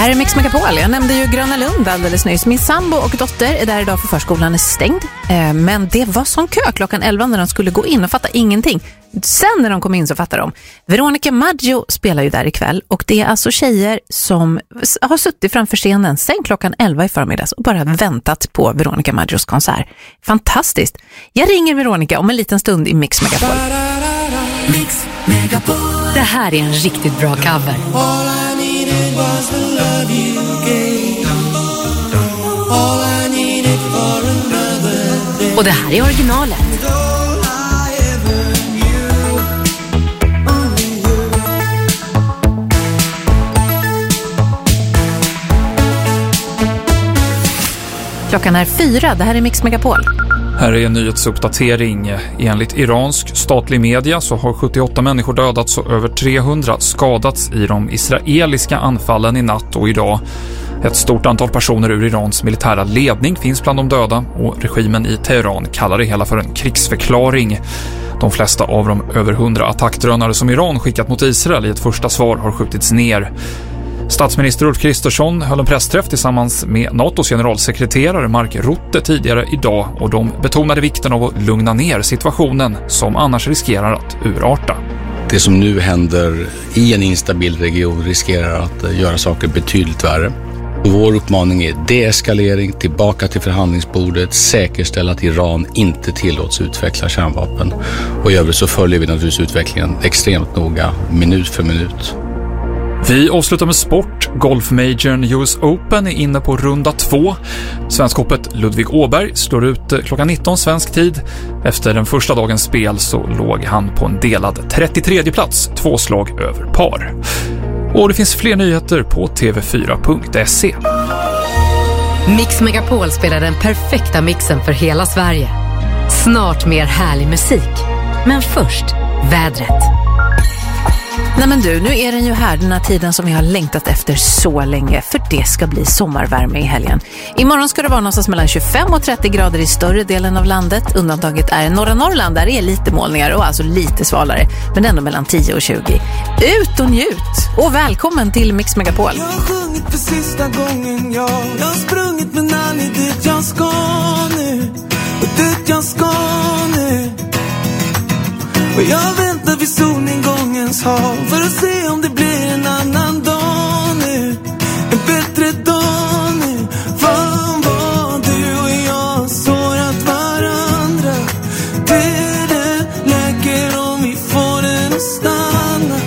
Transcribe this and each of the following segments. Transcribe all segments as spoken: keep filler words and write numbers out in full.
Här är Mix Megapol. Jag nämnde ju Gröna Lund alldeles nyss. Min sambo och dotter är där idag för förskolan är stängd. Men det var sån kö klockan elva när de skulle gå in och fatta ingenting. Sen när de kom in så fattar de. Veronica Maggio spelar ju där ikväll. Och det är alltså tjejer som har suttit framför scenen sen klockan elva i förmiddags och bara väntat på Veronica Maggios konsert. Fantastiskt. Jag ringer Veronica om en liten stund i Mix Megapol. Mix Megapol. Det här är en riktigt bra cover. All I needed was the love you gave. All I needed for another day. Och det här är originalet. Klockan är fyra, det här är Mix Megapol. Här är en nyhetsuppdatering. Enligt iransk statlig media så har sjuttioåtta människor dödats och över trehundra skadats i de israeliska anfallen i natt och idag. Ett stort antal personer ur Irans militära ledning finns bland de döda och regimen i Teheran kallar det hela för en krigsförklaring. De flesta av de över hundra attackdrönare som Iran skickat mot Israel i ett första svar har skjutits ner. Statsminister Ulf Kristersson höll en pressträff tillsammans med NATOs generalsekreterare Mark Rutte tidigare idag och de betonade vikten av att lugna ner situationen som annars riskerar att urarta. Det som nu händer i en instabil region riskerar att göra saker betydligt värre. Och vår uppmaning är deeskalering, tillbaka till förhandlingsbordet, säkerställa att Iran inte tillåts utveckla kärnvapen. Och i övrigt så följer vi naturligtvis utvecklingen extremt noga, minut för minut. Vi avslutar med sport. Golfmajorn U S Open är inne på runda två. Svenskhoppet Ludvig Åberg slår ut klockan nitton svensk tid. Efter den första dagens spel så låg han på en delad trettiotredje plats, två slag över par. Och det finns fler nyheter på t v fyra punkt se. Mix Megapol spelar den perfekta mixen för hela Sverige. Snart mer härlig musik. Men först, vädret. Nej men du, nu är den ju här den här tiden som vi har längtat efter så länge, för det ska bli sommarvärme i helgen. Imorgon ska det vara någonstans mellan tjugofem och trettio grader i större delen av landet. Undantaget är norra Norrland, där det är lite molningar och alltså lite svalare, men ändå mellan tio och tjugo. Ut och njut! Och välkommen till Mix Megapol. Jag har sjungit för sista gången, ja. Jag har sprungit men aldrig dit jag ska nu. Och dit jag ska nu. Och jag väntar vid solnedgångens hav för att se om det blir en annan dag nu. En bättre dag nu. Fan vad du och jag sårat varandra. Tiden läker om vi får den att stanna.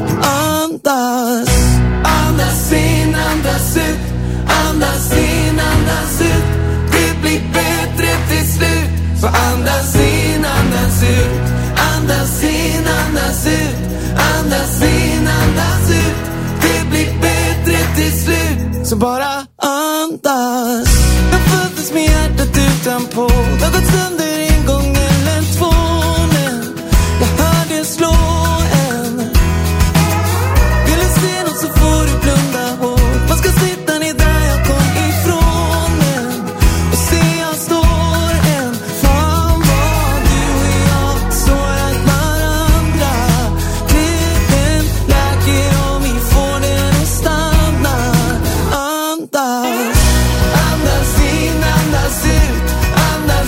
Andas. Andas in, andas ut. Andas in, andas ut. Det blir bättre till slut. Så andas in, andas ut. Andas in, andas ut. Andas in, andas ut. Det blir bättre till slut. Så bara andas. Jag föddes med hjärtat utanpå. Det har gått sönder en gång eller två. Men jag hör det slå en. Vill du se något så får du blunda hårt. Man ska sitta ner där jag kom ifrån. Men och se jag står en. Fan vad du och jag sårat varandra. Tiden läker om vi får den att stanna. Andas. Andas in, andas ut. Andas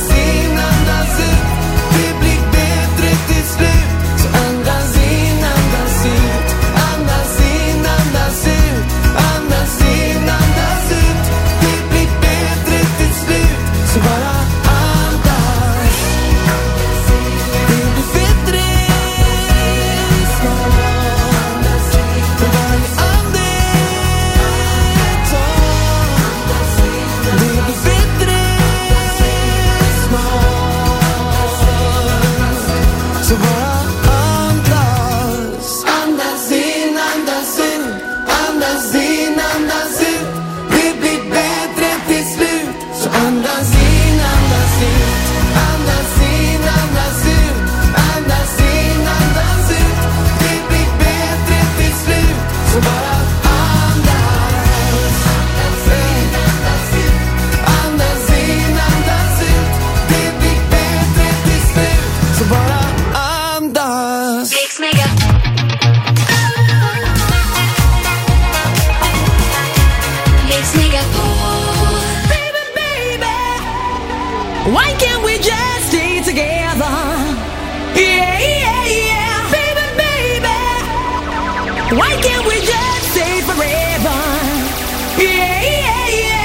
Why can't we just stay forever? Yeah, yeah, yeah.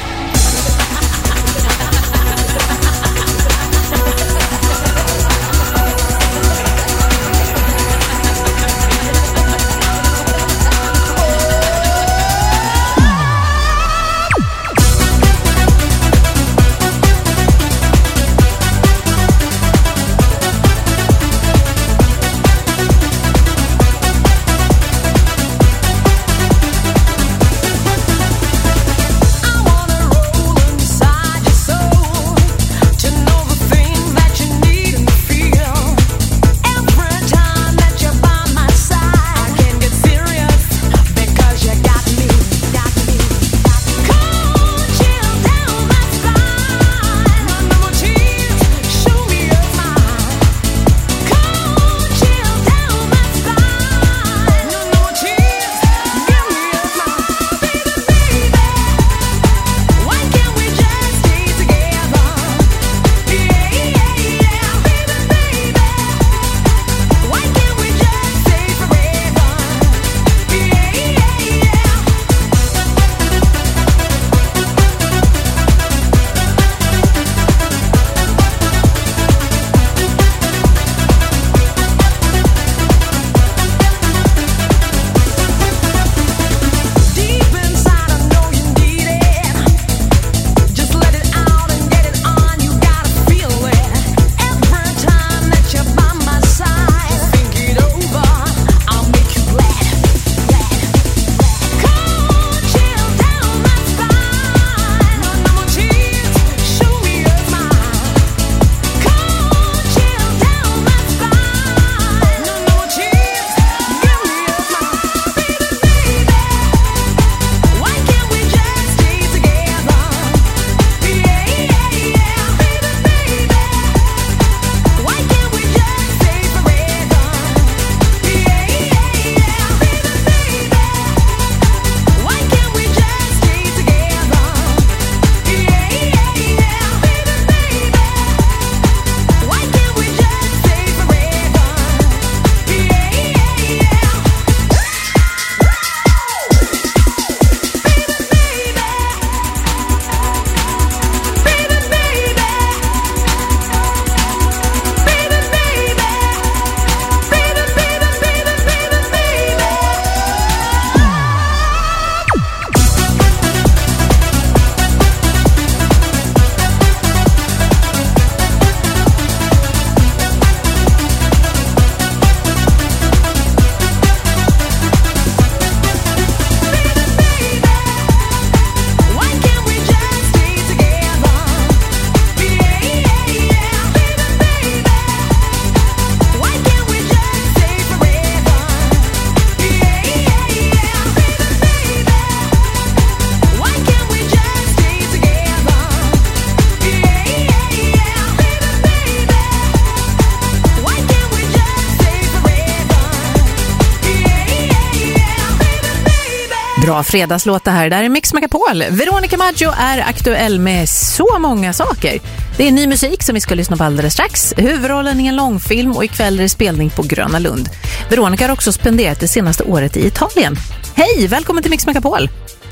Bra fredagslåt det här. Där är Mix Megapol. Veronica Maggio är aktuell med så många saker. Det är ny musik som vi ska lyssna på alldeles strax. Huvudrollen i en långfilm och ikväll är det spelning på Gröna Lund. Veronica har också spenderat det senaste året i Italien. Hej, välkommen till Mix Megapol.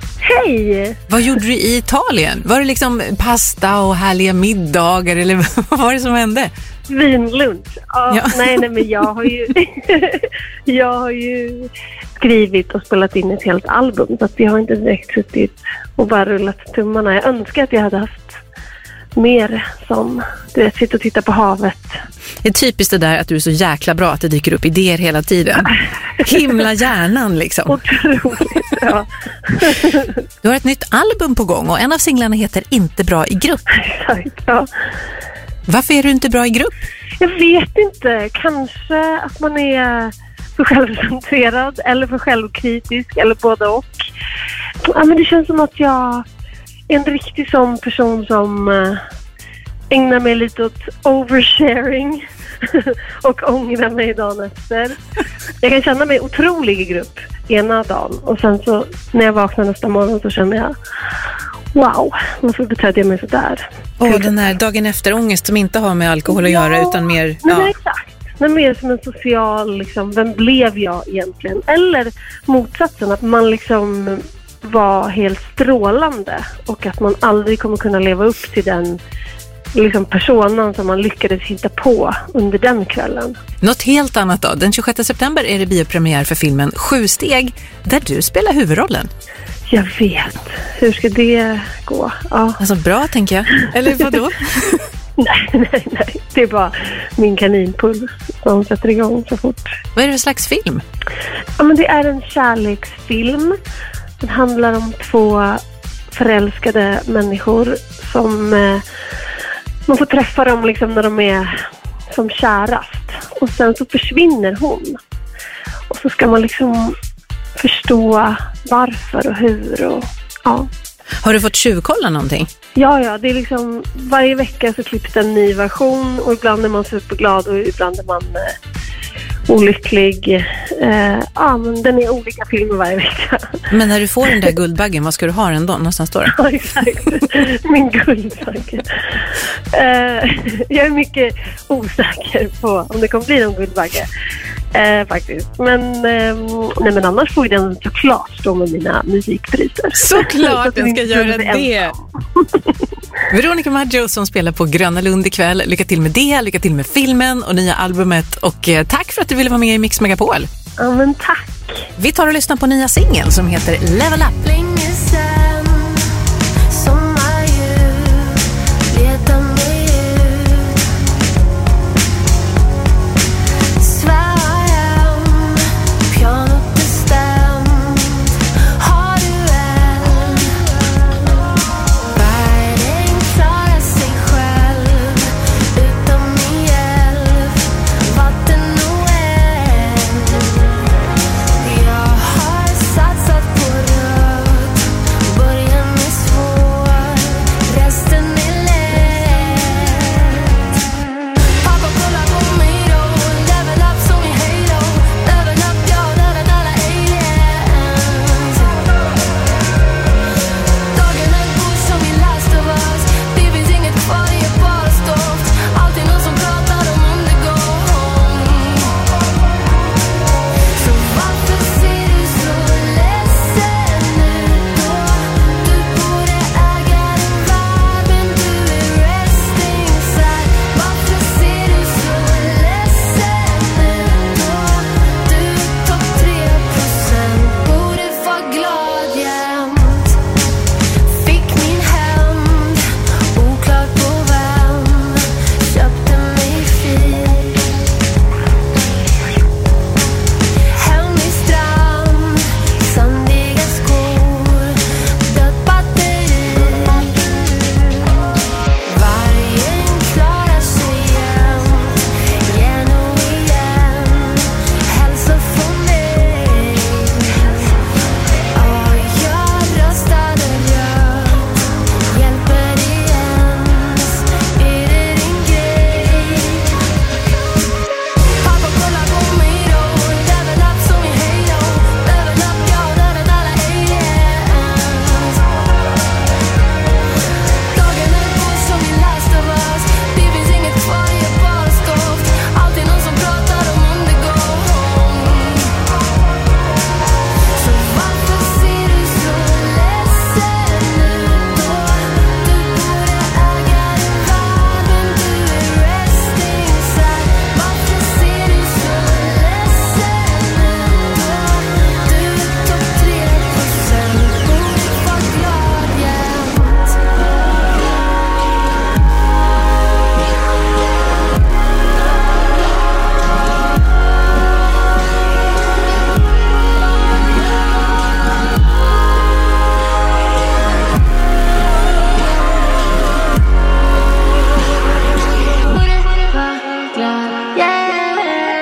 Hej! Vad gjorde du i Italien? Var det liksom pasta och härliga middagar eller vad var det som hände? Vinlunch. Ja, ja. Nej, nej, men jag har ju jag har ju skrivit och spelat in ett helt album, så att jag har inte direkt suttit och bara rullat tummarna. Jag önskar att jag hade haft mer som, du vet, sitta och titta på havet. Det är typiskt det där att du är så jäkla bra att det dyker upp idéer hela tiden. Himla hjärnan liksom. Otroligt, ja. Du har ett nytt album på gång och en av singlarna heter Inte bra i grupp. Exakt, ja. Varför är du inte bra i grupp? Jag vet inte. Kanske att man är för självcentrerad eller för självkritisk eller både och. Ja, men det känns som att jag är en riktig sån person som äh, ägnar mig lite åt oversharing och ångrar mig dagen efter. Jag kan känna mig otrolig i grupp ena dagen och sen så när jag vaknar nästa morgon så känner jag wow, varför betedde jag mig så där? Och den här dagen efter ångest som inte har med alkohol att ja, göra utan mer... Nej, ja. exakt. men mer som en social, liksom, vem blev jag egentligen? Eller motsatsen, att man liksom var helt strålande och att man aldrig kommer kunna leva upp till den liksom personen som man lyckades hitta på under den kvällen. Något helt annat då. Den tjugosjätte september är det biopremiär för filmen Sju steg, där du spelar huvudrollen. Jag vet. Hur ska det gå? Ja. Alltså bra, tänker jag. Eller vadå? nej, nej, nej. Det är bara min kaninpuls som sätter igång så fort. Vad är det för slags film? Ja, men det är en kärleksfilm. Den handlar om två förälskade människor som... Eh, man får träffa dem liksom när de är som kärast. Och sen så försvinner hon. Och så ska man liksom förstå varför och hur. Och, ja. Har du fått tjuvkolla någonting? Ja, ja. Det är liksom varje vecka så klipps det en ny version. Och ibland är man superglad och ibland är man eh, olycklig. Eh, ja, men den är olika filmer varje vecka. Men när du får den där guldbaggen, vad ska du ha den då? Någonstans står det? Ja, exakt. Min guldbagge. Eh, jag är mycket osäker på om det kommer bli någon guldbagge. Eh, faktiskt. Men, eh, nej, men annars får den såklart stå med mina musikpriser. Såklart så den ska göra det. Veronica Maggio som spelar på Gröna Lund ikväll. Lycka till med det, lycka till med filmen och nya albumet. Och eh, tack för att du ville vara med i Mix Megapol. Ja, men tack. Vi tar och lyssnar på nya singeln som heter Level Up. Länge sen, sommarljud, leta mig ut. Svär hem, pianot bestämt. Har du en? Världen klarar sig själv utan min hjälp. Vatten och eld. Jag har satsat på rött. Början är svår, resten är lätt. Pappa kollar på mig då. Level up som i Halo. Level up, jag dödar alla aliens. Dagarna går som i Last of Us. Det finns inget kvar, det är bara stoft. Alltid någon som pratar om undergång. Så varför ser du så ledsen ut då? Du borde äga din värld, men du är resting sad. Varför ser du så ledsen ut då? Du är topp tre procent, borde vara glad jämt. Fick min hämnd, oklart på vem. Köpte mig fint. Hemlig strand, sandiga skor, dött batteri. Vargen klarar sig jämt, igen och igen. Hälsa från mig. Ja, jag röstade rött. Hjälper det ens? Är det din grej? Pappa kollar på mig då. Level up som i Halo. Level up, jag dödar alla aliens. Dagarna går som i Last of Us. Det finns inget kvar, det är bara stoft. Alltid någon som pratar om undergång. Så varför ser du så ledsen ut då? Du borde äga din värld, men du är resting sad. Varför ser du så ledsen ut då? Du är topp tre procent, borde vara glad jämt. Borde vara glad jämt.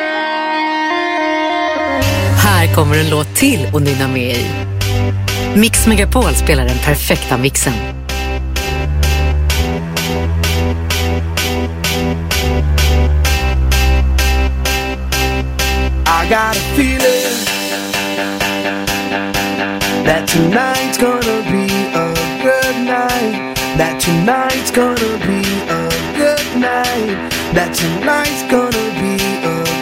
Här kommer en låt till och nynna med i. Mix Megapol spelar den perfekta mixen. I got a feeling that tonight's gonna be a good night. That tonight's gonna be a good night. That tonight's gonna be a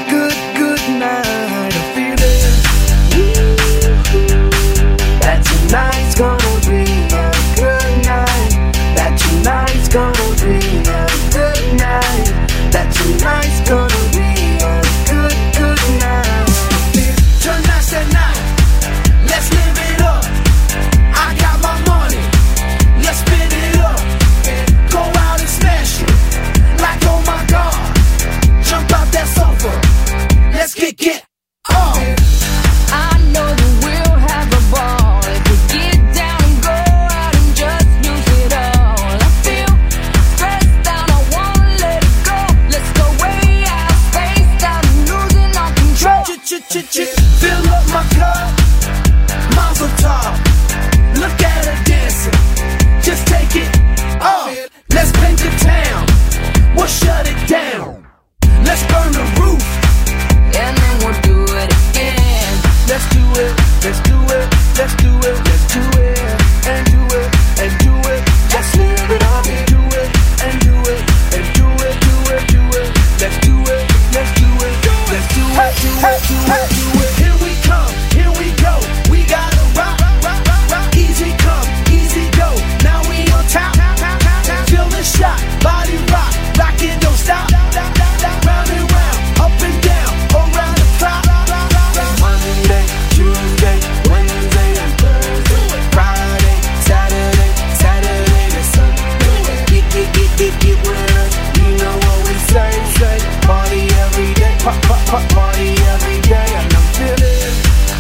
let's do it, let's do it, let's do it, and do it, and do it, let's live it up and do it, and do it, and do it, do it, do it, let's do it, let's do it, let's do it, do it, do it, do it. Here we come, here we go, we gotta rock, rock, rock, rock, easy come, easy go, now we on top, feel the shot, body rock, rockin', don't stop, round and round, up and down, around the clock. Monday, Tuesday, Wednesday, and Thursday, Friday, Saturday, Saturday to Sunday. Get, get, get, get, get with us. You know what we say, say. Party every day, pop, pop, pop, party every day, and I'm feeling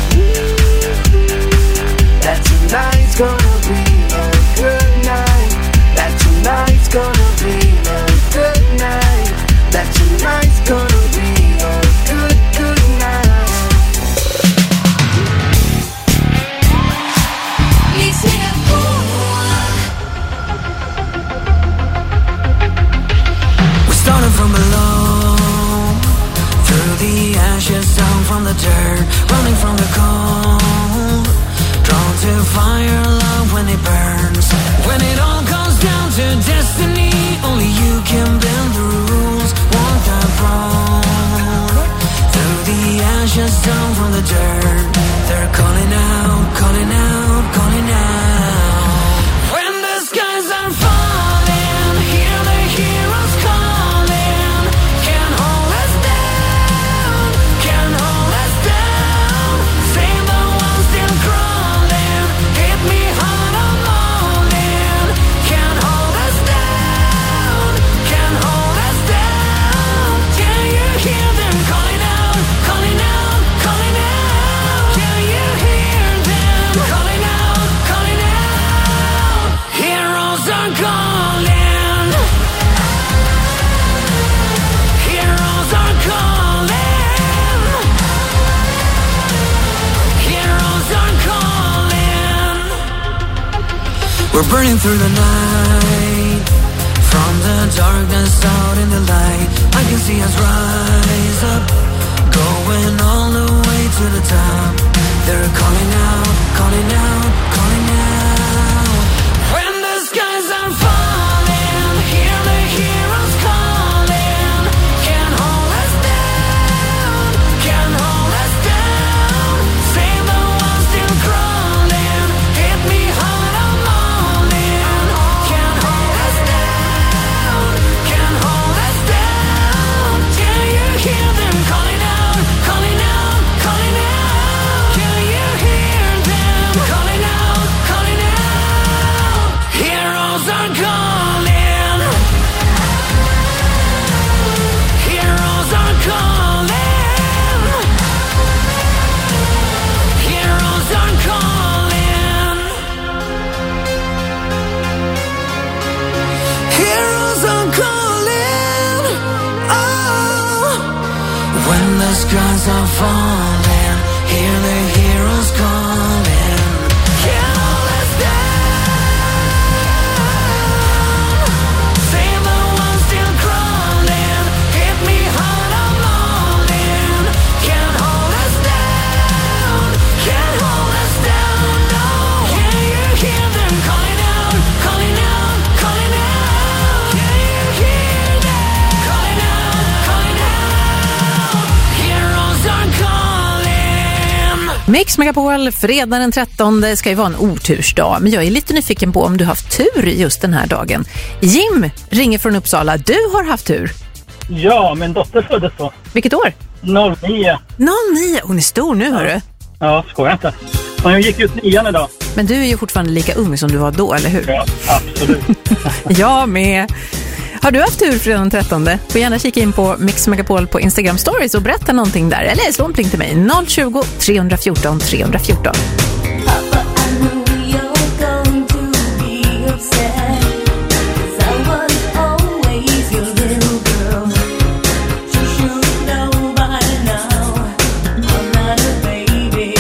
that tonight's gonna be a good night. That tonight's gonna be a good night. That tonight's gonna be a good, good night. Mix Megapol. We're starting from below, through the ashes, down from the dirt, running from the cold, drawn to fire, love when it burns. When it all comes down to destiny, only you can bend the rules, walk that road. Through the ashes, down from the dirt, they're calling out, calling out, calling out. When the skies are falling, hear the heroes calling. Can't hold us down, can't hold us down. Save the ones still crawling, hit me hard on morning. Can't hold us down, can't hold us down. Can you hear them calling out, calling out, calling out? Can you hear them calling out, calling out? Heroes are calling. Heroes are calling. Heroes are calling. We're burning through the night, from the darkness out in the light. I can see us rise up, going all the way to the top. They're calling out, calling out, calling out. When the skies are falling, hear the heroes calling. Can't hold us down, can't hold us down. Save the ones still crawling, hit me hard on morning. Can't hold us down, can't hold us down. Can you hear them calling out, calling out, calling out? Can you hear them calling out, calling out? Heroes are calling. Heroes are calling. Heroes are calling. Heroes are calling. Oh, when the skies are falling, hear the heroes calling. Can't hold us down. Save the ones still crawling. Hit me hard on morning. Can't hold us down. Can't hold us down. No. Can you hear them calling out, calling out, calling out? Can you hear them calling out, calling out? Heroes are calling. Mix Megapol, fredag den trettonde ska ju vara en otursdag, men jag är lite nyfiken på om du har haft tur just den här dagen. Jim ringer från Uppsala. Du har haft tur. Ja, min dotter föddes då. Vilket år? noll nio. noll nio. Hon är stor nu, hörru. Ja, skojar inte. Hon gick ut nian idag. Men du är ju fortfarande lika ung som du var då, eller hur? Ja, absolut. Jag med. Har du haft tur fredag den trettonde? Får gärna kika in på Mix Megapol på Instagram Stories och berätta någonting där. Eller slå en pling till mig. noll tjugo, tre fjorton, tre fjorton. Papa, I know you're going to be upset, 'cause I was always your little girl. You should know by now I'm not a baby.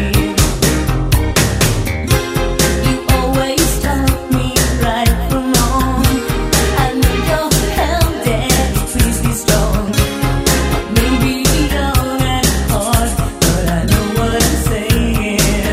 You always taught me right from wrong. I know you're held dead, please be strong. Maybe young at heart, but I know what I'm saying.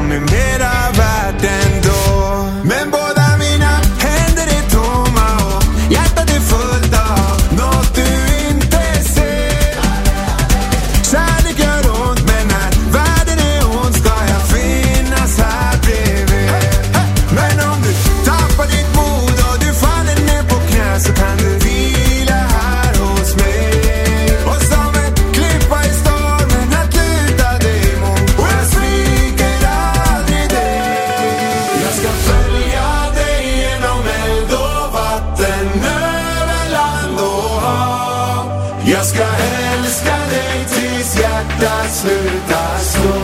som är mera värt ändå. Men båda mina händer är tomma och hjärtat är fullt av något du inte ser. Kärlek gör ont, men när världen är ond ska jag finnas här bredvid. Men om du tappar ditt mod och du faller ner på knä så kan du vila här hos mig. Och som en klippa i stormen att luta dig mot. Och jag sviker aldrig dig. Jag ska följa dig genom eld och vatten, över land och hav. Jag ska älska dig tills hjärtat slutar slå.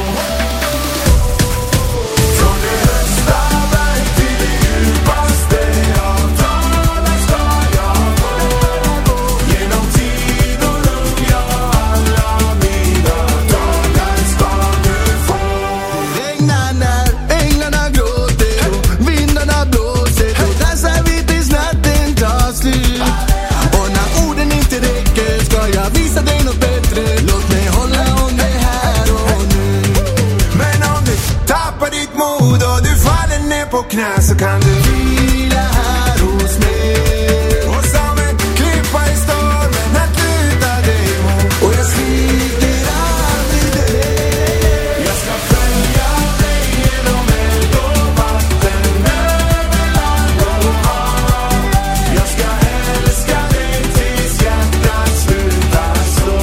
Från det högsta berg till det djupaste av dalar ska jag gå. Genom tid och rum, ja, alla mina dagar ska du få. Det regnar när änglarna gråter och vindarna blåser. Då dansar vi tills natten tar slut. Och när orden inte räcker ska jag visa dig något bättre. Låt mig hålla om dig här och nu. Men om du tappar ditt mod och du faller ner på knä så kan du vila här hos mig. Och som en klippa i stormen att luta dig mot. Och jag sviker aldrig dig. Jag ska följa dig genom eld och vatten, över land och hav. Jag ska älska dig tills hjärtat slutar slå.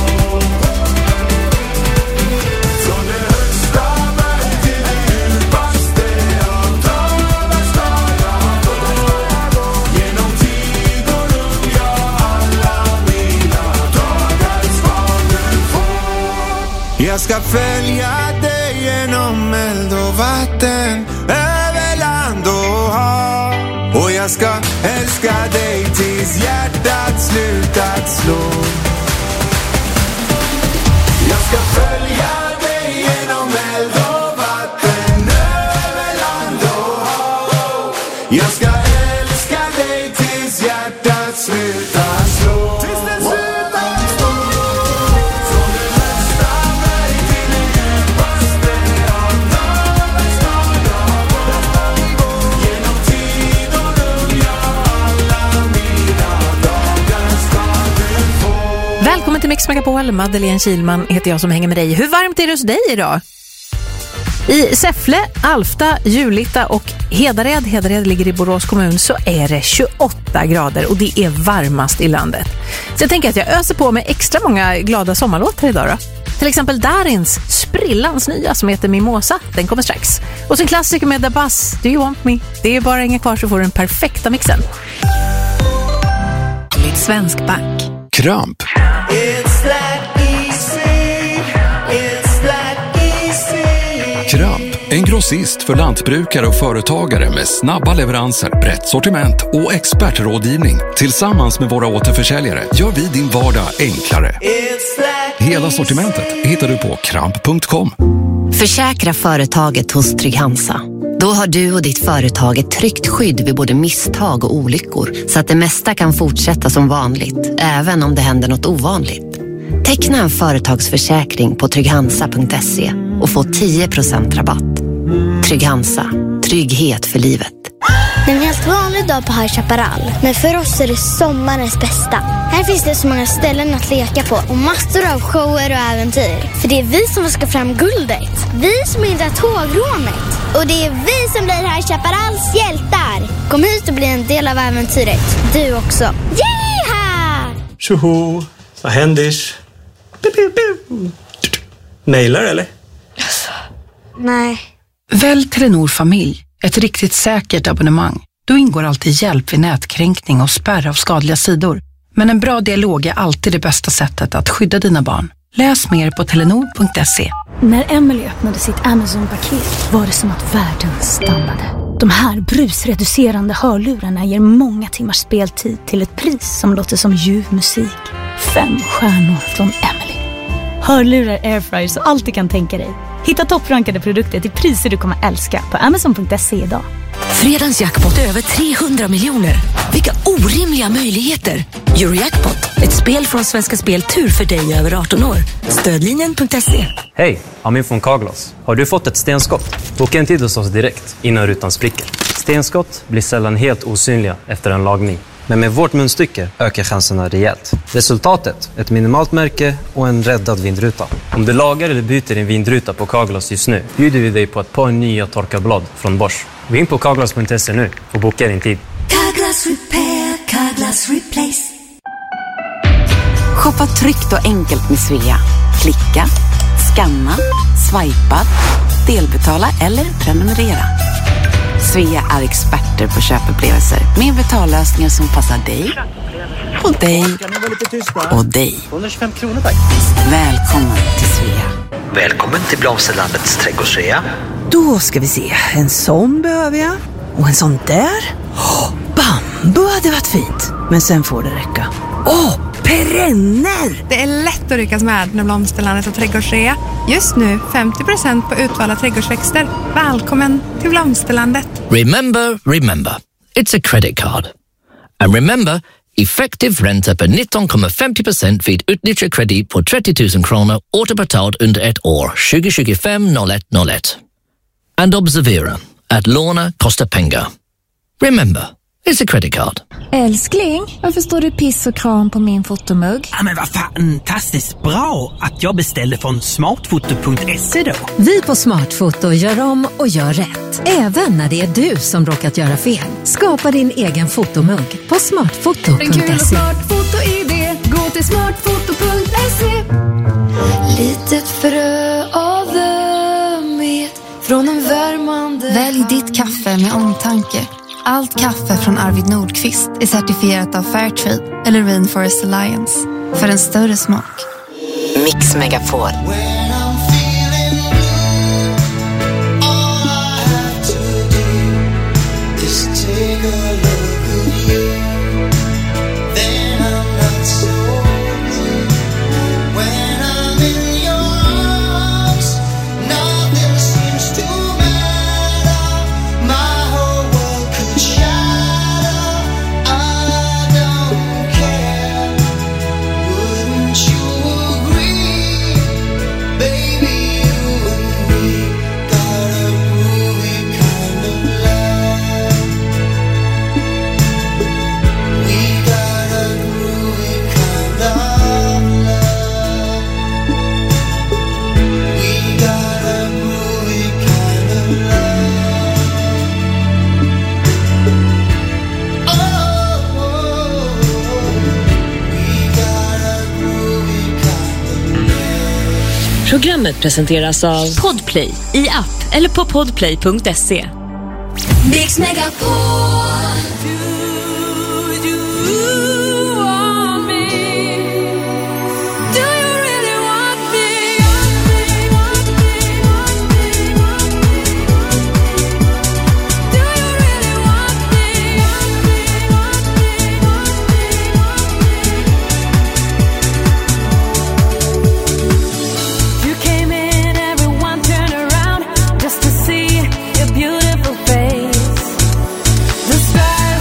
Från det högsta berg till det djupaste av dalar ska jag gå. Genom tid och rum, ja, alla mina dagar ska du få. Jag ska följa dig genom eld och vatten, över land och hav. Och jag ska älska dig tills hjärtat slutat slå. Jag ska följa dig genom eld och vatten, över land och hav. Jag ska älska dig tills hjärtat slutar slå. Tills det slutar slå. Från det högsta berg till det djupaste av dalar ska jag gå. Genom tid och rum, ja, alla mina dagar ska du få. Välkommen till Mix Megapol. Madeleine Kilman heter jag som hänger med dig. Hur varmt är det hos dig idag? I Säffle, Alfta, Julita och Hedared, Hedared ligger i Borås kommun, så är det tjugoåtta grader och det är varmast i landet. Så jag tänker att jag öser på med extra många glada sommarlåtar idag då. Till exempel Darins sprillans nya som heter Mimosa, den kommer strax. Och sin klassiker med The Buzz, Do You Want Me? Det är bara inga kvar så får du den perfekta mixen. Svensk Bank. Kramp. It's that easy. It's that easy. Kramp, en grossist för lantbrukare och företagare med snabba leveranser, brett sortiment och expertrådgivning. Tillsammans med våra återförsäljare gör vi din vardag enklare. It's that Hela sortimentet hittar du på kramp punkt com. Försäkra företaget hos Trygg-Hansa. Då har du och ditt företag ett tryggt skydd vid både misstag och olyckor, så att det mesta kan fortsätta som vanligt, även om det händer något ovanligt. Teckna en företagsförsäkring på trygghansa punkt se och få tio procent rabatt. Trygg-Hansa. Trygghet för livet. Det är en helt vanlig dag på High Chaparral, men för oss är det sommarens bästa. Här finns det så många ställen att leka på och massor av shower och äventyr. För det är vi som ska fram guldet. Vi som hindrar tågrånet. Och det är vi som blir High Chaparrals hjältar. Kom hit och bli en del av äventyret. Du också. Yeeha! Tjoho! Vad händer? Mailar eller? Nej. Välj Telenor Familj. Ett riktigt säkert abonnemang. Då ingår alltid hjälp vid nätkränkning och spärr av skadliga sidor. Men en bra dialog är alltid det bästa sättet att skydda dina barn. Läs mer på telenor punkt se. När Emily öppnade sitt Amazon-paket var det som att världen stannade. De här brusreducerande hörlurarna ger många timmars speltid till ett pris som låter som ljuv musik. Fem stjärnor från Emily. Hörlurar, airfryers och allt du kan tänka dig. Hitta topprankade produkter till priser du kommer älska på amazon punkt se idag. Fredagens jackpot är över trehundra miljoner. Vilka orimliga möjligheter! Eurojackpot, ett spel från Svenska Spel Tur för dig över arton år. Stödlinjen punkt se. Hej, Amin från Carglass. Har du fått ett stenskott? Boka en tid hos oss direkt innan rutan spricker. Stenskott blir sällan helt osynliga efter en lagning. Men med vårt munstycke ökar chanserna rejält. Resultatet, ett minimalt märke och en räddad vindruta. Om du lagar eller byter din vindruta på Carglass just nu bjuder vi dig på ett par nya torkarblad från Bosch. Gå in på carglass punkt se nu och boka din tid. Carglass Repair, Carglass Replace. Shoppa tryggt och enkelt med Svea. Klicka, scanna, swipa, delbetala eller prenumerera. Svea är experter på köpupplevelser med betallösningar som passar dig och dig och dig. hundratjugofem kronor tack. Välkommen till Svea. Välkommen till Blomsterlandets trädgårdsrea. Då ska vi se. En sån behöver jag. Och en sån där. Oh, bambu hade varit fint. Men sen får det räcka. Åh, oh, perenner! Det är lätt att ryckas med när Blomsterlandet och trädgårdsrea. Just nu femtio procent på utvalda trädgårdsväxter. Välkommen till Blomsterlandet. Remember, remember. It's a credit card. And remember, effektiv ränta på nitton komma femtio procent vid utnyttjad kredit på trettio tusen kronor återbetalt under ett år tjugo tjugofem noll ett noll ett. And observera, att låna kostar pengar. Remember, it's a credit card. Älskling, varför står du piss och kram på min fotomugg? Ja, men vad fantastiskt bra att jag beställde från smartfoto punkt se då. Vi på Smartfoto gör om och gör rätt. Även när det är du som råkat göra fel. Skapa din egen fotomugg på smartfoto punkt se. En kul smartfoto-idé, gå till smartfoto punkt se. Litet frö av ömhet från en värmande. Välj ditt kaffe med omtanke. Allt kaffe från Arvid Nordqvist är certifierat av Fairtrade eller Rainforest Alliance. För en större smak. Mix Megapol. Programmet presenteras av Podplay i app eller på podplay punkt se. Mix Megapol. The stars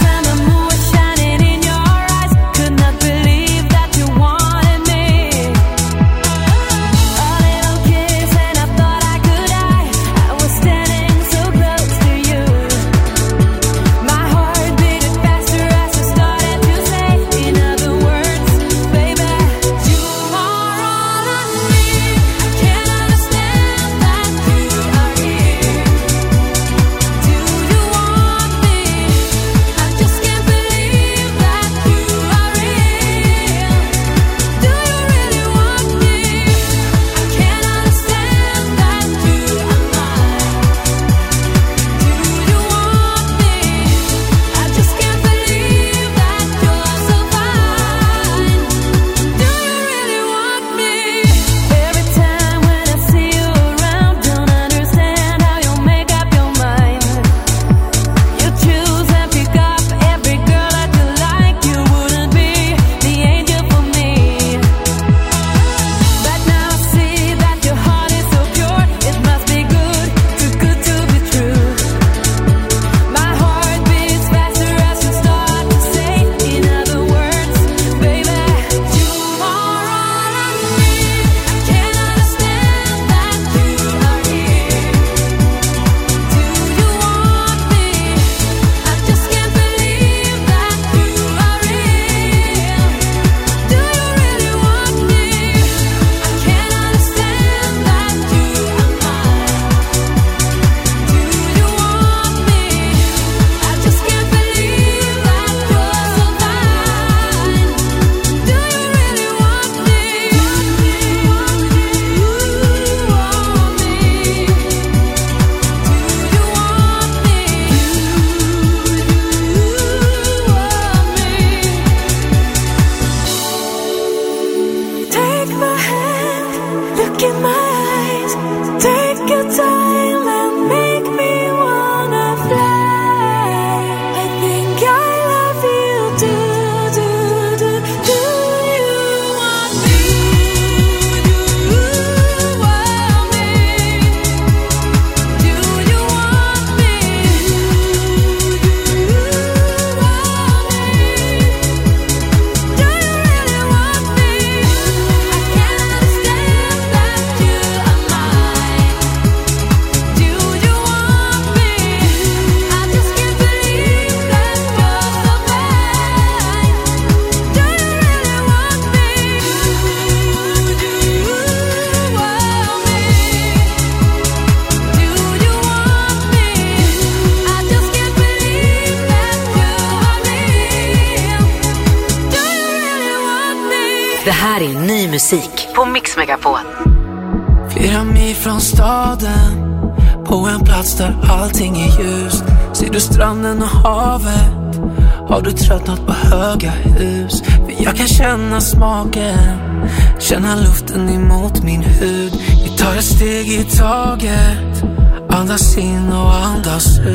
här är ny musik på Mix Megapol. Flera mil från staden, på en plats där allting är ljust. Ser du stranden och havet? Har du tröttnat på höga hus? För jag kan känna smaken, känna luften emot min hud. Vi tar ett steg i taget, andas in och andas ut.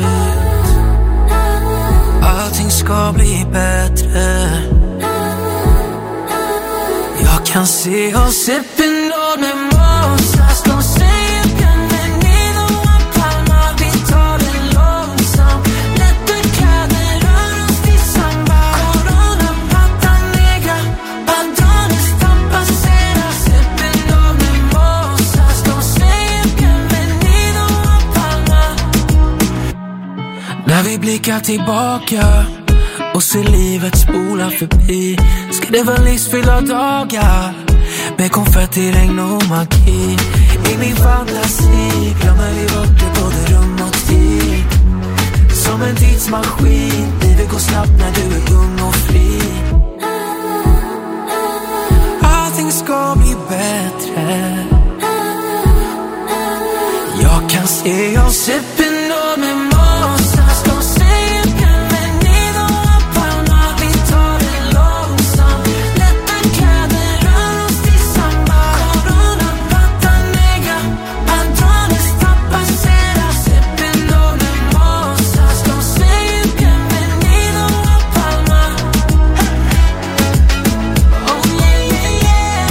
Allting ska bli bättre. Jag kan se oss upp i norr med Mosas. De säger bienvenido a Palma. Vi tar det långsamt, lätta kläder, rör oss till samba. Corona, pata negra, patrones, tapaceras. Upp i norr med Mosas. De säger bienvenido a Palma. När vi blickar tillbaka och ser livet spola förbi, ska det vara livsfyllda dagar med konfetti, regn och magi. I min fantasi glömmer vi bort det, både rum och tid. Som en tidsmaskin, livet går snabbt när du är ung och fri. Allting ska bli bättre. Jag kan se oss upp i norr med Mosas. De säger bienvenido a Palma. Vi tar det långsamt, lätta kläder, rör oss till samba. Corona, pata negra, patrones, tapaceras. Upp i norr med Mosas. De säger bienvenido a Palma. Oh yeah, yeah, yeah.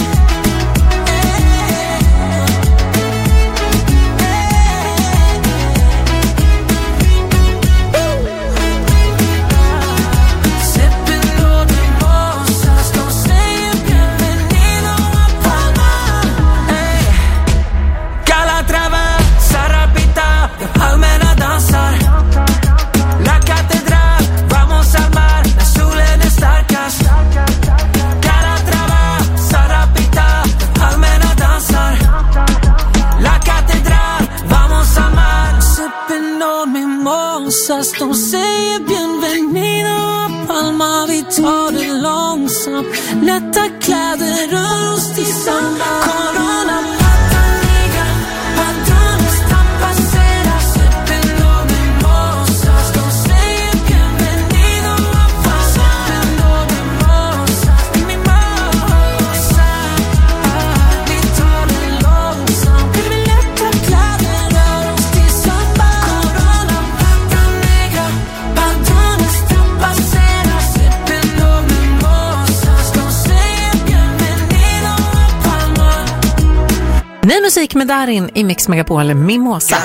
De säger bienvenido a Palma. Vi tar det långsamt, lätta kläder, rör oss till samba. Corona, pata negra, patrones, tapaceras. Upp i norr med Mosas. De säger bienvenido a Palma. Upp i norr med Mosas. Mi Mosa. Vi tar det långsamt, vi lätta kläder, rör oss till samba. Corona, pata negra, patrones, tapaceras. Upp i norr med Mosas. De säger bienvenido a Palma. Ny musik med Darin i Mix Megapol, Mimosa.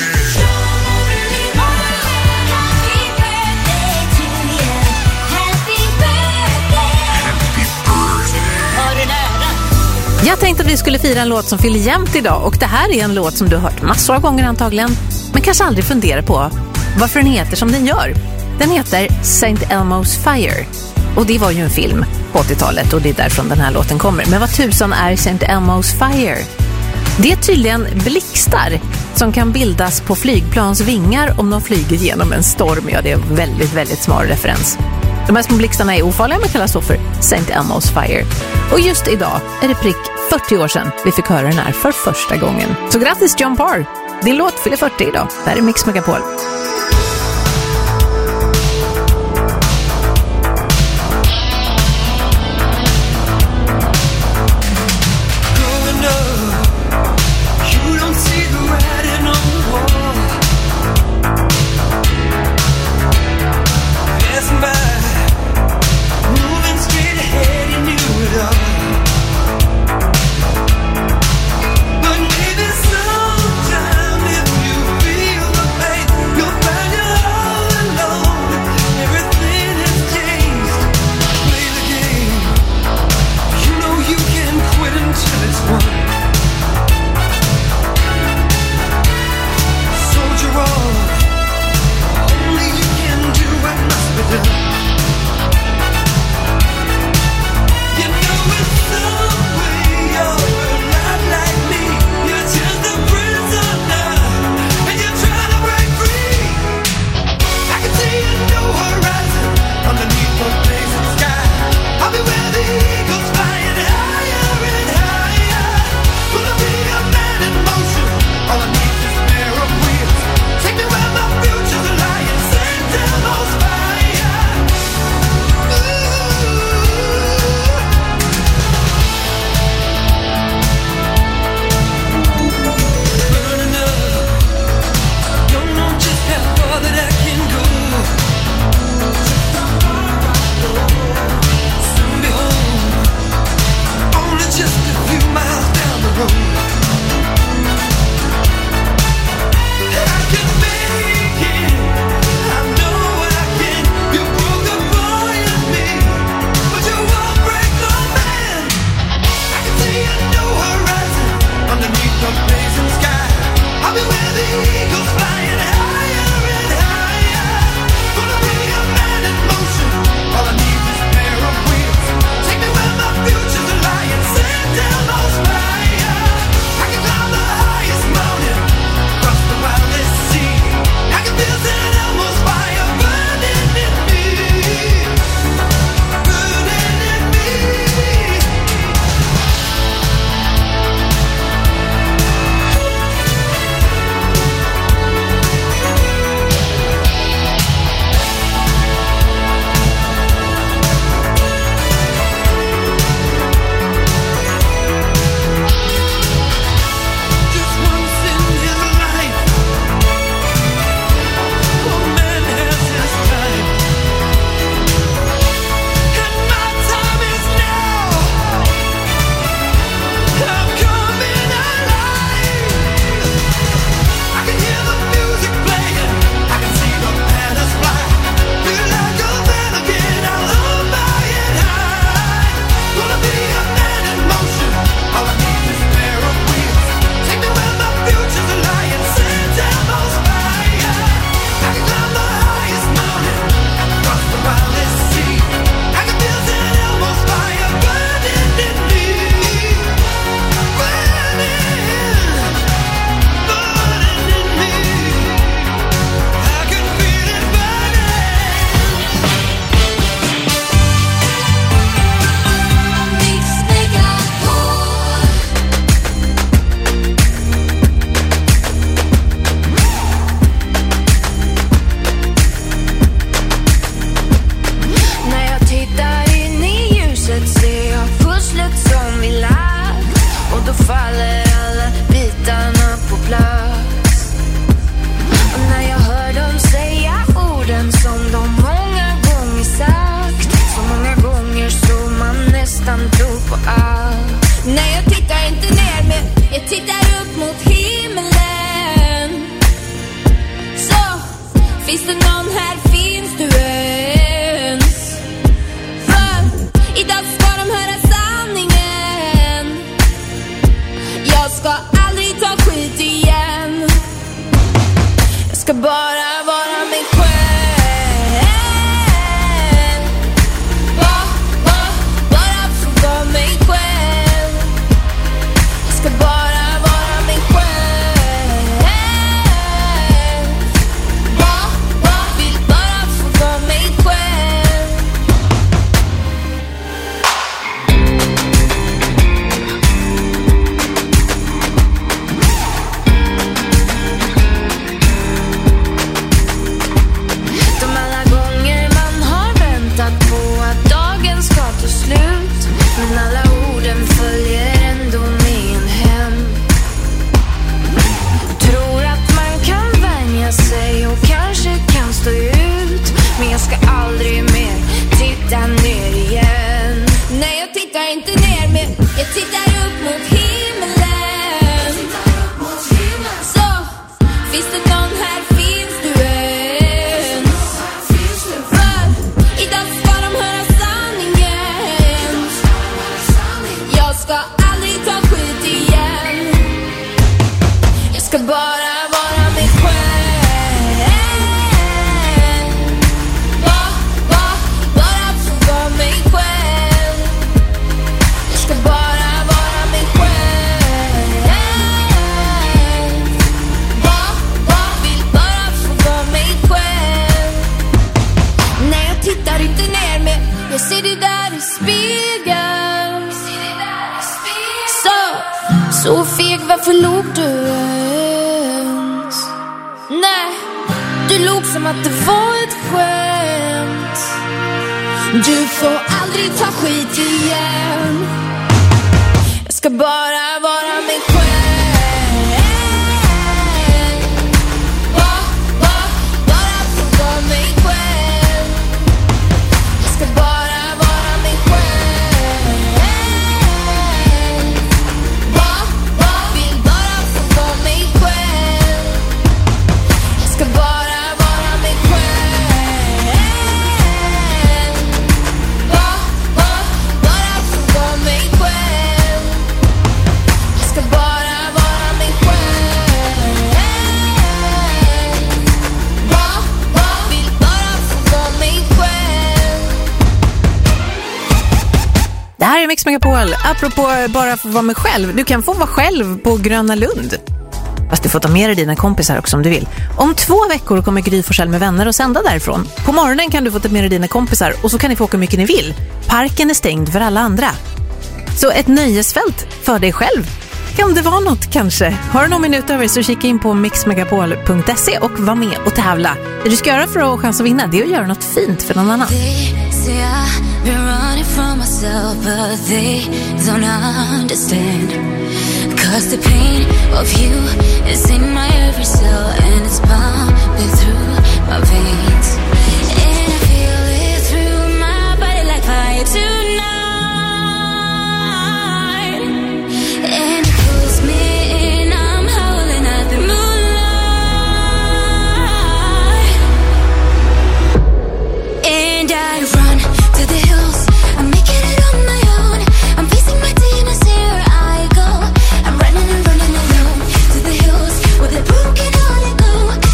Jag tänkte att vi skulle fira en låt som fyller jämnt idag, och det här är en låt som du har hört massor av gånger antagligen, men kanske aldrig funderar på varför den heter som den gör. Den heter Saint Elmo's Fire, och det var ju en film på åttiotalet, och det är därifrån den här låten kommer. Men vad tusan är Saint Elmo's Fire? Det är tydligen blixtar som kan bildas på flygplans vingar om de flyger genom en storm. Ja, det är en väldigt, väldigt smart referens. De här små blixtarna är ofarliga men kallas så för Saint Elmo's Fire. Och just idag är det prick fyrtio år sedan vi fick höra den här för första gången. Så grattis John Parr! Din låt fyller fyrtio idag. Det här är Mix Megapol. But maybe sometime if you feel the pain, you'll finns det någon här, finns du ens? För idag ska de höra sanningen. Jag ska aldrig ta skit igen. Jag ska bara vara mig själv. Bara, bara, bara få vara mig själv. Jag ska bara vara mig själv. Bara, bara, vill bara få vara mig själv. De alla gånger man har väntat på att dagen ska ta slut, men alla orden följer ändå med en hem. Tror att man kan vänja sig och kanske kan stå ut, men jag ska aldrig mer titta ner igen. Nej, jag tittar inte ner, men jag tittar upp mot himlen. Så, finns det någon här, finns du ens? För idag ska de höra sanningen. Jag ska aldrig ta skit igen. Jag ska bara vara mig själv. Bara, bara, bara få vara mig själv. Jag ska bara vara mig själv. Bara, bara, vill bara få vara mig själv. Nej, jag tittar inte ner, men jag ser det där i spegeln. Så, så feg, varför låg du ens? Nej, du låg som att det var ett skämt. Du får aldrig ta skit igen. Jag ska bara vara mig själv. Bara, bara, bara få vara mig själv. Jag ska bara vara mig själv. Bara, bara, vill bara få vara mig själv. Jag ska bara vara mig själv. Bara, bara, bara få vara mig själv. Jag ska bara vara mig själv. Bara, bara, vill bara få vara mig själv. Det här är Mix Megapol. Apropå bara få vara mig själv. Du kan få vara själv på Gröna Lund. Fast du får ta med dig dina kompisar också om du vill. Om två veckor kommer Gry Forssell med vänner och sända därifrån. På morgonen kan du få ta med dig dina kompisar och så kan ni få åka hur mycket ni vill. Parken är stängd för alla andra. Så ett nöjesfält för dig själv. Kan det vara något kanske? Har du någon minut över så kika in på mix megapol punkt se och var med och tävla. Det du ska göra för att ha chans att vinna, det är att göra något fint för någon annan. See, I've been running from myself, but they don't understand. Cause the pain of you is in my every cell, and it's pumping through my veins. And I feel it through my body like fire tonight. And it pulls me in, I'm howling at the moonlight. And I run to the hills, I'm making it on my own. I'm facing my demons, here I go. I'm running and running alone to the hills where the broken hearted go.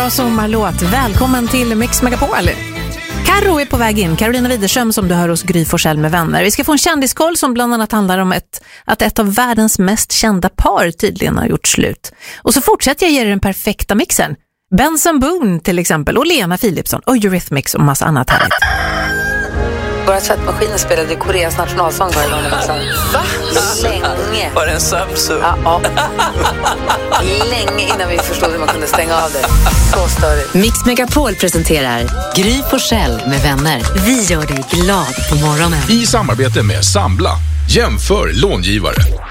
bra sommarlåt. Välkommen till Mix Megapol. Karo är på väg in. Carolina Widerström som du hör hos Gry Forssell med vänner. Vi ska få en kändiskoll som bland annat handlar om ett, att ett av världens mest kända par tydligen har gjort slut. Och så fortsätter jag ge er den perfekta mixen. Benson Boone till exempel och Lena Philipsson och Eurythmics och massa annat härligt. Våra tvättmaskiner spelade Koreas nationalsång varje gång. Va? Länge. Var det en Samsung? Ja, ja. Länge innan vi förstod hur man kunde stänga av det. Så störigt. Mix Megapol presenterar Gry Forssell med vänner. Vi gör dig glad på morgonen. I samarbete med Sambla. Jämför långivare.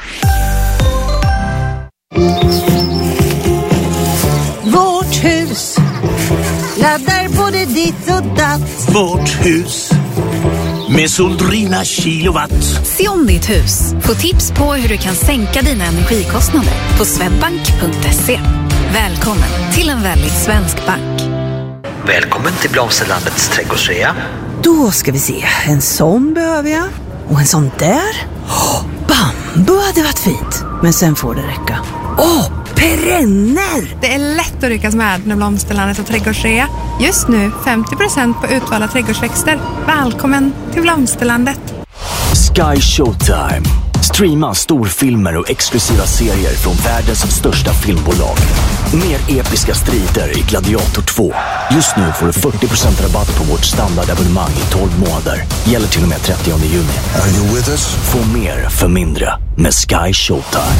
Vårt hus laddar både ditt och datt. Vårt hus med Soldrina kilowatt. Se om ditt hus. Få tips på hur du kan sänka dina energikostnader på swedbank punkt se. Välkommen till en väldigt svensk bank. Välkommen till Blomsterlandets trädgårdsrea. Då ska vi se. En sån behöver jag. Och en sån där. Oh, bambu hade varit fint. Men sen får det räcka. Åh, oh, perenner! Det är lätt att ryckas med när Blomsterlandet och trädgårdsrea. Just nu femtio procent på utvalda trädgårdsväxter. Välkommen till Blomsterlandet. Sky Showtime. Streama storfilmer och exklusiva serier från världens största filmbolag. Mer episka strider i Gladiator två. Just nu får du fyrtio procent rabatt på vårt standardabonnemang i tolv månader. Gäller till och med trettionde juni. Are you with us? Få mer för mindre med Sky Showtime.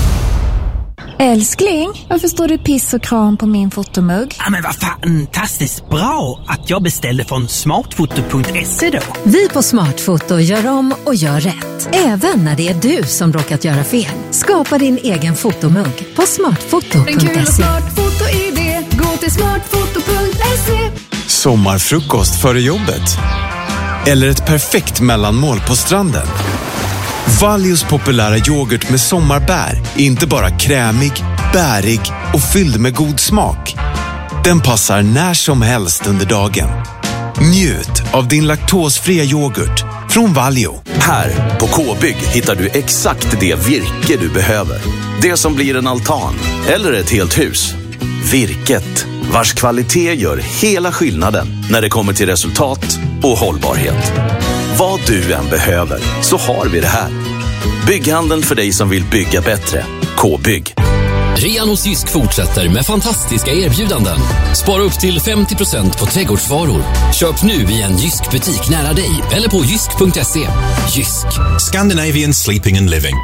Älskling, varför står det piss och kram på min fotomugg? Ja, men vad fantastiskt bra att jag beställde från smartfoto punkt se då. Vi på Smartfoto gör om och gör rätt. Även när det är du som råkat göra fel. Skapa din egen fotomugg på smartfoto punkt se. En kul smartfoto-idé. Gå till smartfoto punkt se. Sommarfrukost före jobbet. Eller ett perfekt mellanmål på stranden. Valjos populära yoghurt med sommarbär är inte bara krämig, bärig och fylld med god smak. Den passar när som helst under dagen. Njut av din laktosfria yoghurt från Valio. Här på K-bygg hittar du exakt det virke du behöver. Det som blir en altan eller ett helt hus. Virket, vars kvalitet gör hela skillnaden när det kommer till resultat och hållbarhet. Vad du än behöver så har vi det här. Bygghandeln för dig som vill bygga bättre. K-bygg. Rean hos Jysk fortsätter med fantastiska erbjudanden. Spara upp till femtio procent på trädgårdsvaror. Köp nu i en Jysk butik nära dig eller på jysk punkt se. Jysk. Scandinavian Sleeping and Living.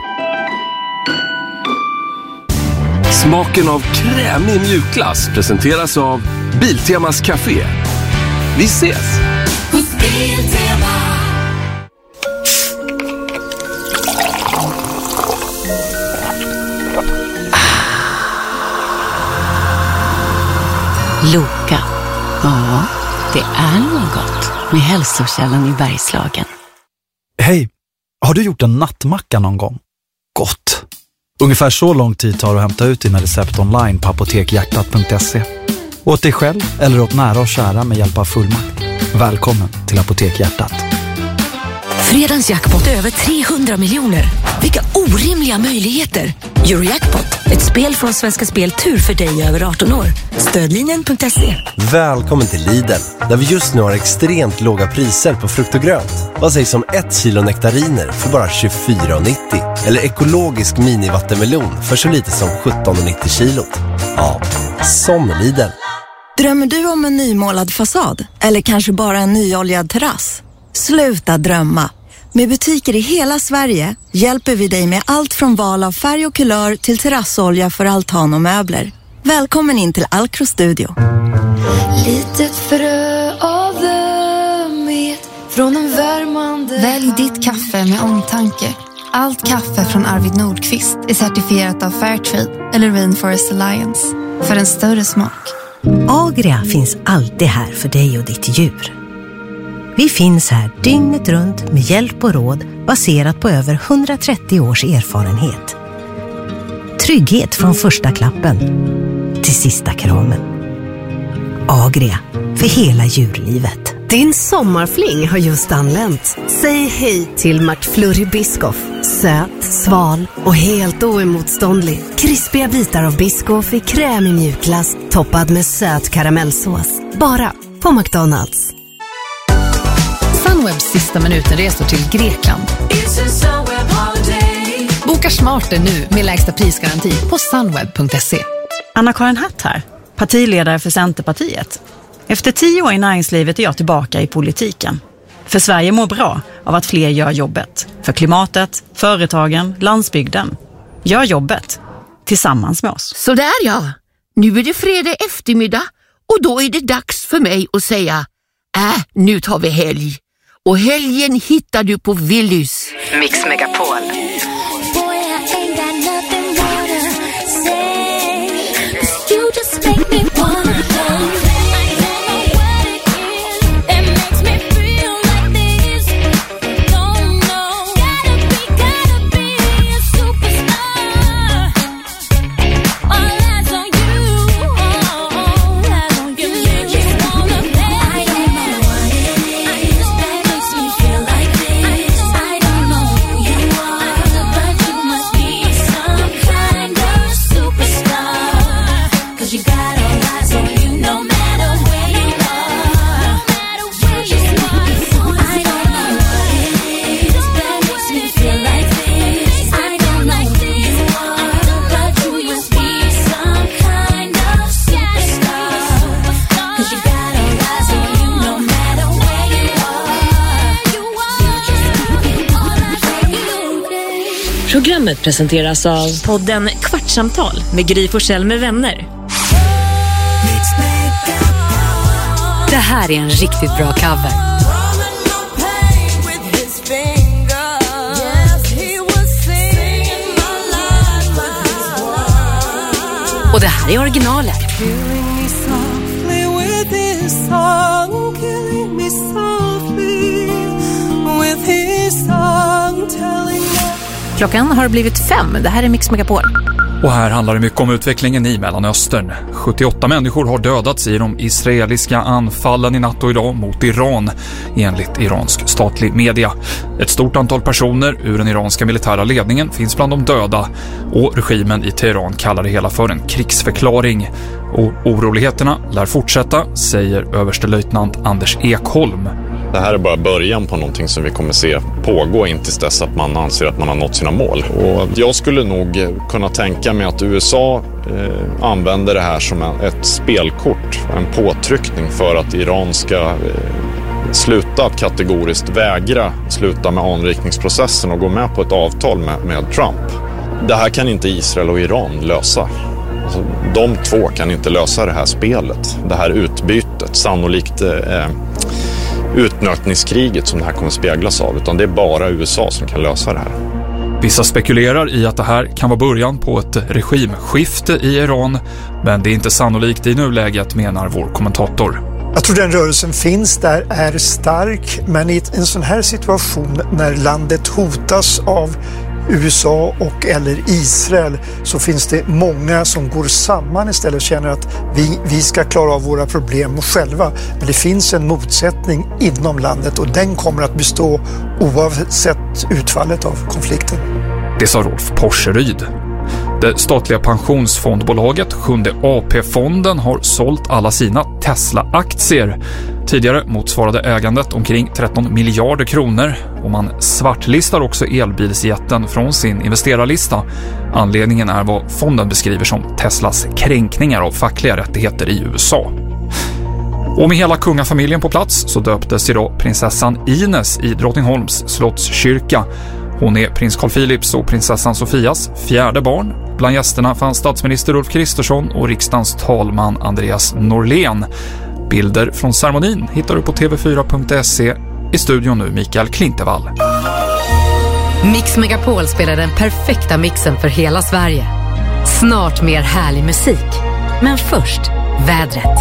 Smaken av krämig mjukglass presenteras av Biltemas Café. Vi ses! Loka. Ja, det är något med hälsokällan i Bergslagen. Hej, har du gjort en nattmacka någon gång? Gott! Ungefär så lång tid tar det att hämta ut dina recept online på apotekhjärtat punkt se. Åt dig själv eller åt nära och kära med hjälp av fullmakt. Välkommen till Apotekhjärtat. Fredagens jackpot över trehundra miljoner. Vilka orimliga möjligheter. Eurojackpot, ett spel från Svenska Spel Tur för dig över arton år. Stödlinjen punkt se. Välkommen till Lidl, där vi just nu har extremt låga priser på frukt och grönt. Vad sägs om ett kilo nektariner för bara tjugofyra nittio? Eller ekologisk minivattenmelon för så lite som sjutton nittio kilot? Ja, som Lidl. Drömmer du om en nymålad fasad? Eller kanske bara en nyoljad terrass? Sluta drömma. Med butiker i hela Sverige hjälper vi dig med allt från val av färg och kulör till terrassolja för altan och möbler. Välkommen in till Alcro Studio. Litet frö av ömhet från en värmande. Välj ditt kaffe med omtanke. Allt kaffe från Arvid Nordqvist är certifierat av Fairtrade eller Rainforest Alliance. För en större smak. Agria finns alltid här för dig och ditt djur. Vi finns här dygnet runt med hjälp och råd baserat på över hundratrettio års erfarenhet. Trygghet från första klappen till sista kramen. Agria, för hela djurlivet. Din sommarfling har just anlänt. Säg hej till McFlurry Biscoff. Söt, sval och helt oemotståndlig. Krispiga bitar av Biscoff i krämig mjukglass Toppad med söt karamellsås. Bara på McDonald's. Sunwebs sista minuten-resor till Grekland. Boka smarter nu med lägsta prisgaranti på sunweb punkt se. Anna-Karin Hatt här, partiledare för Centerpartiet. Efter tio år i näringslivet är jag tillbaka i politiken. För Sverige mår bra av att fler gör jobbet. För klimatet, företagen, landsbygden. Gör jobbet tillsammans med oss. Så där ja, nu är det fredag eftermiddag och då är det dags för mig att säga äh, nu tar vi helg. Och helgen hittar du på Willys. Mix Megapol. Programmet presenteras av podden Kvartsamtal med Gry Forssell med vänner. Det här är en riktigt bra cover. Och det här är originalet. Klockan har blivit fem. Det här är Mix Megapol. Och här handlar det mycket om utvecklingen i Mellanöstern. sjuttioåtta människor har dödats i de israeliska anfallen i natt och idag mot Iran, enligt iransk statlig media. Ett stort antal personer ur den iranska militära ledningen finns bland de döda och regimen i Teheran kallar det hela för en krigsförklaring. Och oroligheterna lär fortsätta, säger överstelöjtnant Anders Ekholm. Det här är bara början på någonting som vi kommer se pågå in tills dess att man anser att man har nått sina mål. Och jag skulle nog kunna tänka mig att U S A eh, använder det här som en, ett spelkort, en påtryckning för att Iran ska eh, sluta att kategoriskt vägra sluta med anrikningsprocessen och gå med på ett avtal med, med Trump. Det här kan inte Israel och Iran lösa. Alltså, de två kan inte lösa det här spelet, det här utbytet, sannolikt eh, utnötningskriget som det här kommer speglas av, utan det är bara U S A som kan lösa det här. Vissa spekulerar i att det här kan vara början på ett regimskifte i Iran, men det är inte sannolikt i nuläget, menar vår kommentator. Jag tror den rörelsen finns där, är stark, men i en sån här situation när landet hotas av U S A och eller Israel så finns det många som går samman istället och känner att vi, vi ska klara av våra problem själva. Men det finns en motsättning inom landet och den kommer att bestå oavsett utfallet av konflikten. Det sa Rolf Porseryd. Det statliga pensionsfondbolaget Sjunde A P-fonden har sålt alla sina Tesla-aktier. Tidigare motsvarade ägandet omkring tretton miljarder kronor och man svartlistar också elbilsjätten från sin investerarlista. Anledningen är vad fonden beskriver som Teslas kränkningar av fackliga rättigheter i U S A. Och med hela kungafamiljen på plats så döptes idag prinsessan Ines i Drottningholms slottskyrka. Hon är prins Carl Philips och prinsessan Sofias fjärde barn. Bland gästerna fanns statsminister Ulf Kristersson och riksdagens talman Andreas Norlén. Bilder från ceremonin hittar du på t v fyra punkt se. I studion nu Mikael Klintevall. Mix Megapol spelar den perfekta mixen för hela Sverige. Snart mer härlig musik. Men först, vädret.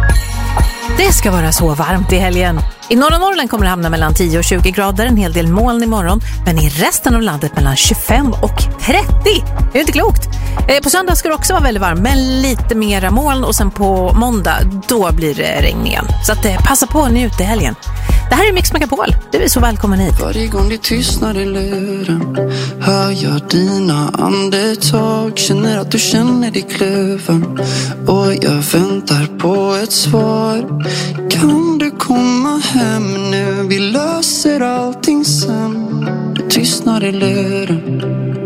Det ska vara så varmt i helgen. I norra Norrland kommer det hamna mellan tio och tjugo grader, en hel del moln imorgon, men i resten av landet mellan tjugofem och trettio. Det är inte klokt. Eh, på söndag ska det också vara väldigt varmt, men lite mera moln, och sen på måndag, då blir det regn igen. Så att, eh, passa på och njut i helgen. Det här är Mix Megapol. Du är så välkommen hit. Varje gång det tystnar i luren hör jag dina andetag. Känner att du känner dig kluven och jag väntar på ett svar. Kan du komma hem nu? Vi löser allting sen. Det tystnar i luren.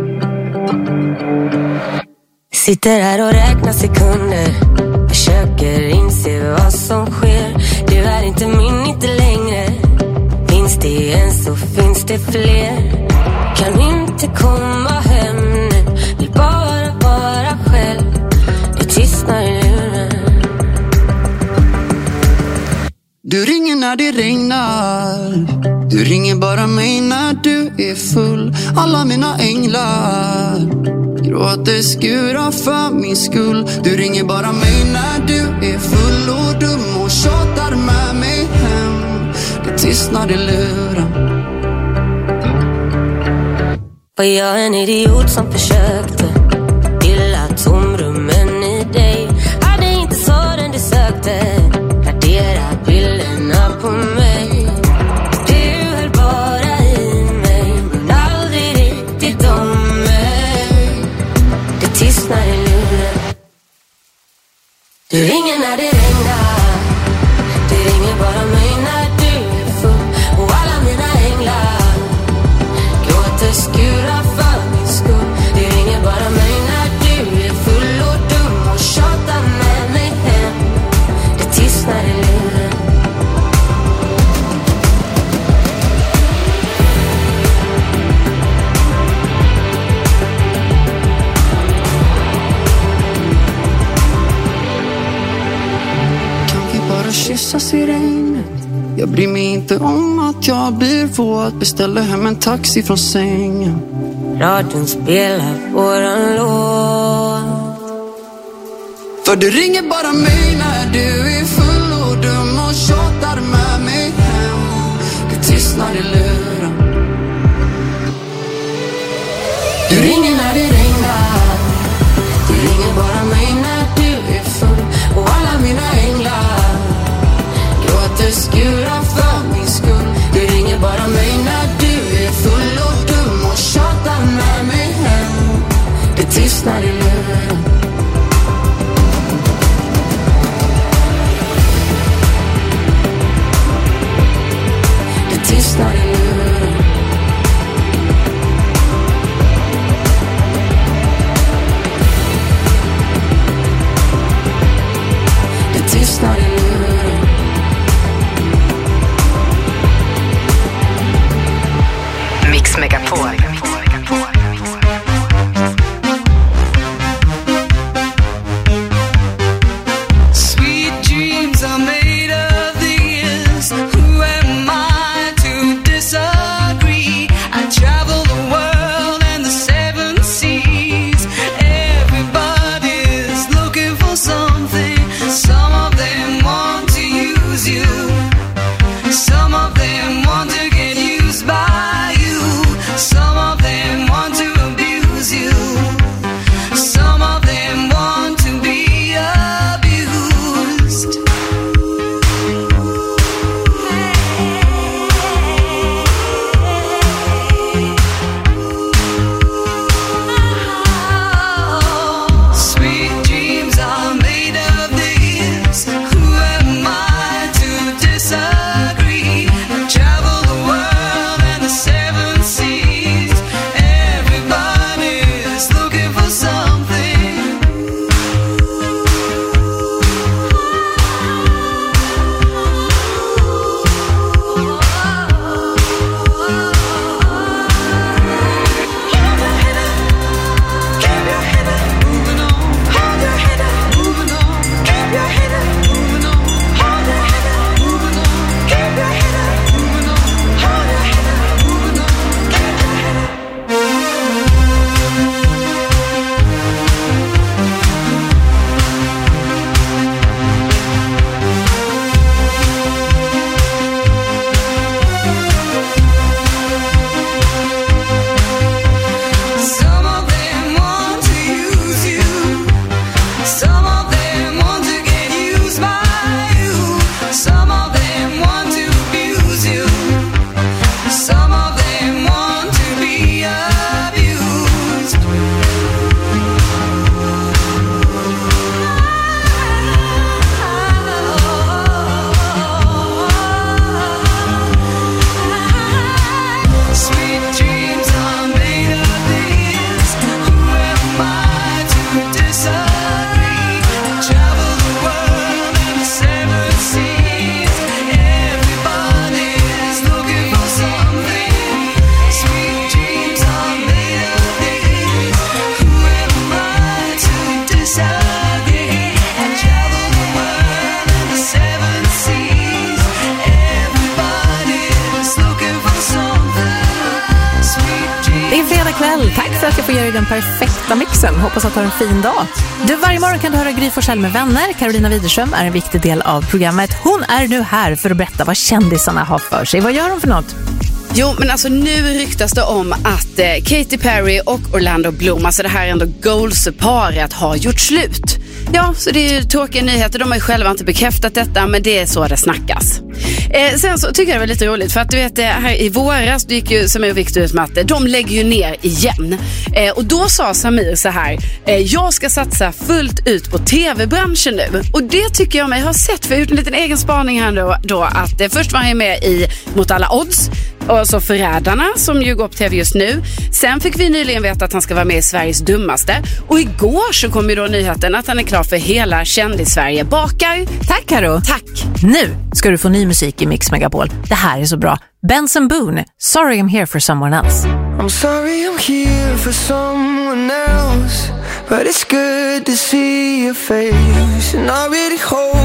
Sitter här och räknar sekunder, försöker inse vad som sker. Du är inte min, inte längre. Finns det en så finns det fler. Kan inte komma hem nu, vill bara vara själv. Det tystnar i luren. Du ringer när det regnar. Du ringer bara mig när du är full. Alla mina änglar gråter skurar för min skull. Du ringer bara mig när du är full och dum och tjatar med mig hem. Det tystnar i luren. Var jag en idiot som försökte fylla tomrummen i dig? Hade inte svaren du sökte, radera bilderna på mig. Du höll bara i mig, men aldrig riktigt om mig. Det tystnar i luren. Du ringer när det regnar. Du ringer bara mig när du är full. Och alla mina änglar gråter skurar för min skull. Du ringer bara mig när du är full och dum och tjatar med mig hem. Det tystnar i luren. Kyssas i regnet. Jag bryr mig inte om att jag blir våt. Beställer hem en taxi från sängen. Radion spelar våran låt. För du ringer bara mig när du är full och dum och tjatar med mig hem. Det tystnar i luren. Du ringer när det regnar. Du ringer bara mig när du är full. Och alla mina änglar gråter skurar för min skull. Du ringer bara mig när du är full och dum och tjatar med mig hem. Det tystnar i luren. Det tystnar i luren. Det tystnar i luren. Mix Megapol. Sweet dreams are made of these. Who am I to disagree? I travel the world and the seven seas. Everybody's looking for something. Some of them want to use you. Some of them want to get used by. Some of them Det är fredag kväll. Tack för att jag får göra den perfekta mixen. Hoppas att du har en fin dag. Du, varje morgon kan du höra Gry Forssell med vänner. Carolina Widerström är en viktig del av programmet. Hon är nu här för att berätta vad kändisarna har för sig. Vad gör de för något? Jo, men alltså nu ryktas det om att eh, Katy Perry och Orlando Bloom, alltså det här ändå goals-paret, har gjort slut. Ja, så det är ju tråkiga nyheter. De har ju själva inte bekräftat detta, men det är så det snackas. Eh, sen så tycker jag det var lite roligt, för att du vet, här i våras gick ju Samir och Victor ut med att de lägger ju ner igen. Eh, och då sa Samir så här, eh, jag ska satsa fullt ut på tv-branschen nu. Och det tycker jag mig har sett, för jag har gjort en liten egen spaning här då, då att eh, först var han med i Mot alla odds, och så Förrädarna som ju går på tv just nu. Sen fick vi nyligen veta att han ska vara med i Sveriges dummaste. Och igår så kom ju då nyheten att han är klar för Hela kändis-Sverige bakar. Tack Karo. Tack. Nu ska du få ny musik i Mix Megapol. Det här är så bra. Benson Boone, Sorry I'm here for someone else. I'm sorry I'm here for someone else, but it's good to see your face, and I really hope